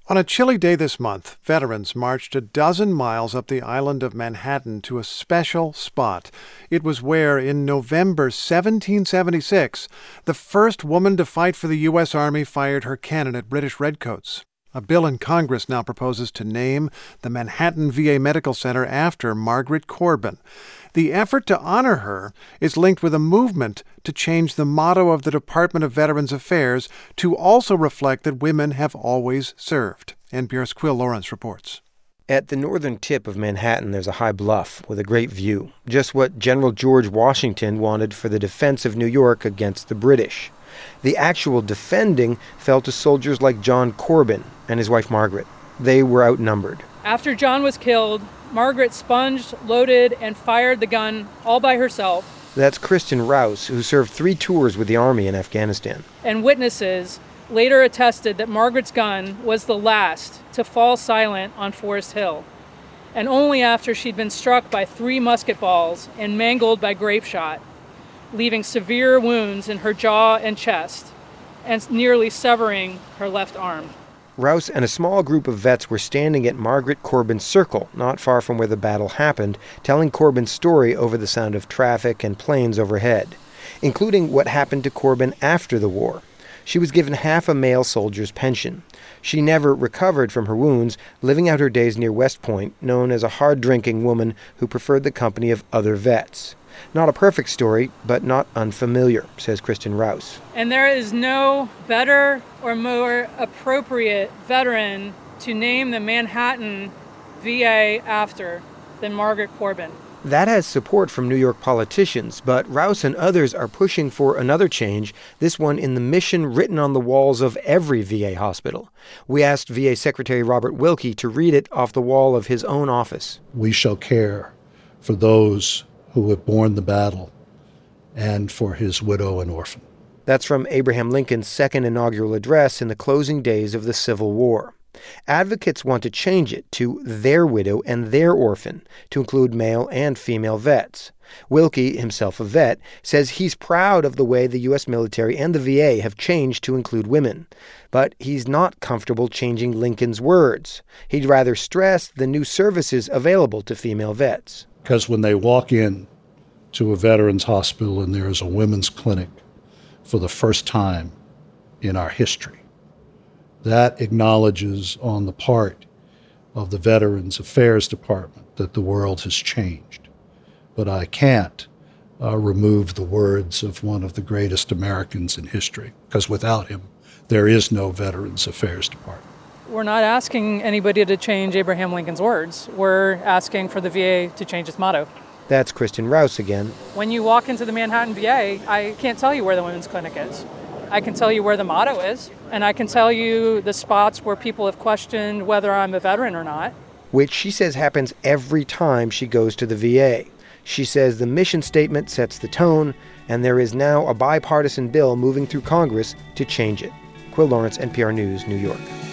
On a chilly day this month, veterans marched a dozen miles up the island of Manhattan to a special spot. It was where, in November 1776, the first woman to fight for the U.S. Army fired her cannon at British redcoats. A bill in Congress now proposes to name the Manhattan VA Medical Center after Margaret Corbin. The effort to honor her is linked with a movement to change the motto of the Department of Veterans Affairs to also reflect that women have always served. NPR's Quill Lawrence reports. At the northern tip of Manhattan, there's a high bluff with a great view, just what General George Washington wanted for the defense of New York against the British. The actual defending fell to soldiers like John Corbin and his wife Margaret. They were outnumbered. After John was killed, Margaret sponged, loaded, and fired the gun all by herself. That's Kristen Rouse, who served 3 tours with the Army in Afghanistan. And witnesses later attested that Margaret's gun was the last to fall silent on Forest Hill, and only after she'd been struck by 3 musket balls and mangled by grape shot, leaving severe wounds in her jaw and chest, and nearly severing her left arm. Rouse and a small group of vets were standing at Margaret Corbin's circle, not far from where the battle happened, telling Corbin's story over the sound of traffic and planes overhead, including what happened to Corbin after the war. She was given half a male soldier's pension. She never recovered from her wounds, living out her days near West Point, known as a hard-drinking woman who preferred the company of other vets. Not a perfect story, but not unfamiliar, says Kristen Rouse. And there is no better or more appropriate veteran to name the Manhattan VA after than Margaret Corbin. That has support from New York politicians, but Rouse and others are pushing for another change, this one in the mission written on the walls of every VA hospital. We asked VA Secretary Robert Wilkie to read it off the wall of his own office. We shall care for those who have borne the battle and for his widow and orphan. That's from Abraham Lincoln's second inaugural address in the closing days of the Civil War. Advocates want to change it to their widow and their orphan, to include male and female vets. Wilkie, himself a vet, says he's proud of the way the U.S. military and the VA have changed to include women. But he's not comfortable changing Lincoln's words. He'd rather stress the new services available to female vets. Because when they walk in to a veterans hospital and there is a women's clinic for the first time in our history, that acknowledges on the part of the Veterans Affairs Department that the world has changed. But I can't remove the words of one of the greatest Americans in history, because without him, there is no Veterans Affairs Department. We're not asking anybody to change Abraham Lincoln's words. We're asking for the VA to change its motto. That's Kristen Rouse again. When you walk into the Manhattan VA, I can't tell you where the women's clinic is. I can tell you where the motto is, and I can tell you the spots where people have questioned whether I'm a veteran or not. Which she says happens every time she goes to the VA. She says the mission statement sets the tone, and there is now a bipartisan bill moving through Congress to change it. Quill Lawrence, NPR News, New York.